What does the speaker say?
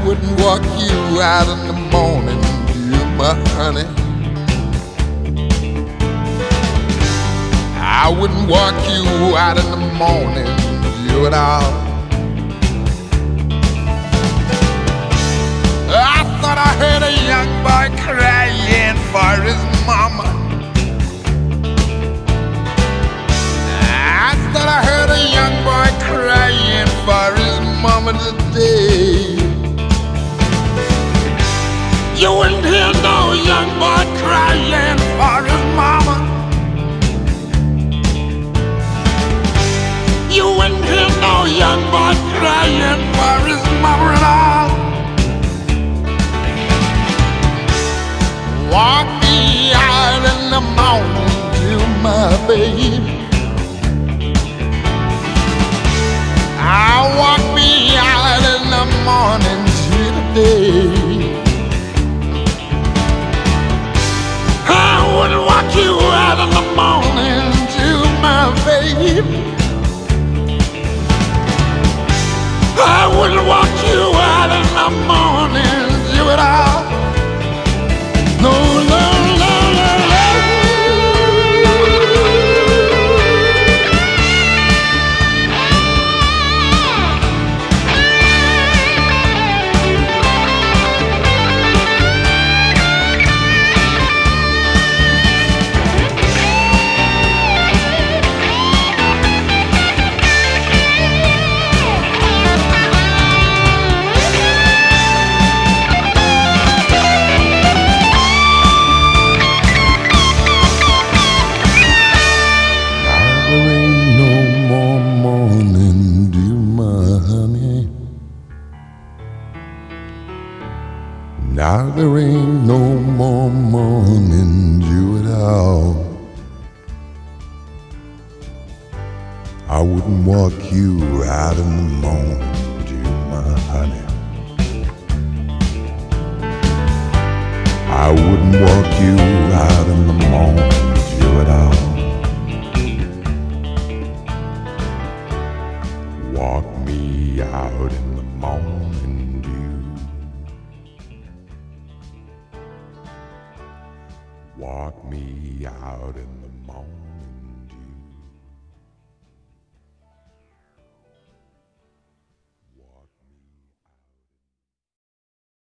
wouldn't walk you out in the morning, you my honey. I wouldn't walk you out in the morning, you at all. I thought I heard a young boy crying for his mama. I thought I heard a young boy crying for his mama today. You wouldn't hear no young boy crying for his mama. You wouldn't hear no young boy crying for his mama at all. Walk me out in the morning to my baby. I'll walk me out in the morning to the day. I wouldn't walk you out in the morning to my baby. I wouldn't walk you out in the morning to it all. No, no, no, no, no. Now there ain't no more morning dew at all. I wouldn't walk you out in the morning dew, my honey. I wouldn't walk you out in the morning dew at all. Walk me out in the morning dew. Walk me out in the morning.